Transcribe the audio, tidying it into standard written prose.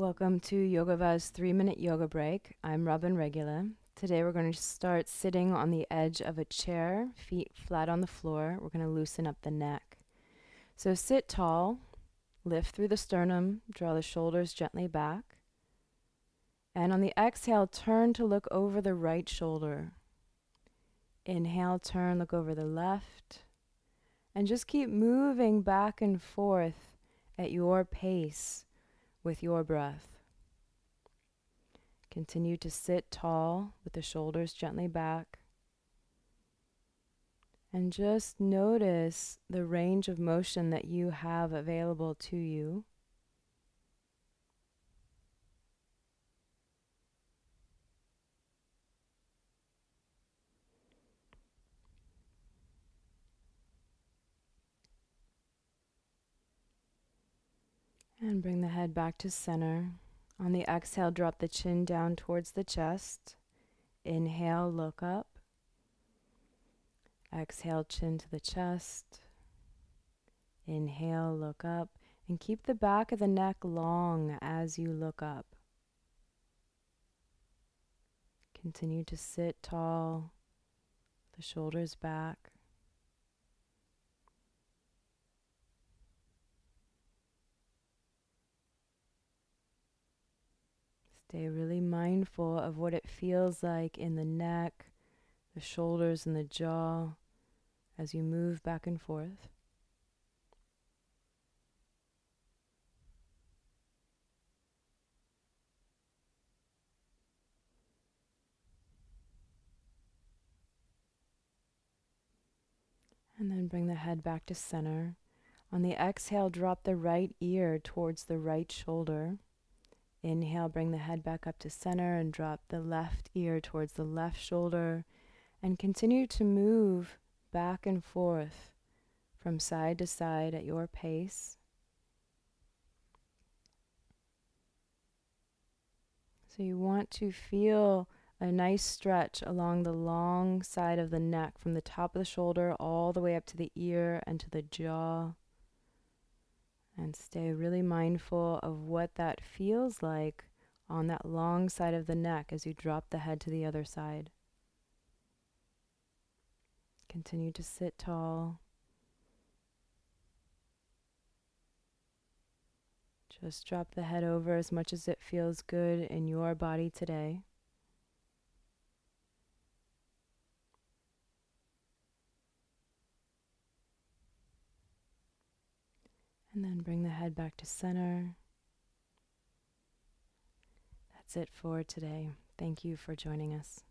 Welcome to Yogava's 3-minute yoga break. I'm Robin Regula. Today we're going to start sitting on the edge of a chair, feet flat on the floor. We're going to loosen up the neck. So sit tall, lift through the sternum, draw the shoulders gently back. And on the exhale, turn to look over the right shoulder. Inhale, turn, look over the left. And just keep moving back and forth at your pace with your breath. Continue to sit tall with the shoulders gently back. And just notice the range of motion that you have available to you. And bring the head back to center. On the exhale, drop the chin down towards the chest. Inhale, look up. Exhale, chin to the chest. Inhale, look up. And keep the back of the neck long as you look up. Continue to sit tall, the shoulders back. Stay really mindful of what it feels like in the neck, the shoulders, and the jaw as you move back and forth. And then bring the head back to center. On the exhale, drop the right ear towards the right shoulder. Inhale, bring the head back up to center and drop the left ear towards the left shoulder. And continue to move back and forth from side to side at your pace. So you want to feel a nice stretch along the long side of the neck from the top of the shoulder all the way up to the ear and to the jaw. And stay really mindful of what that feels like on that long side of the neck as you drop the head to the other side. Continue to sit tall. Just drop the head over as much as it feels good in your body today. And then bring the head back to center. That's it for today. Thank you for joining us.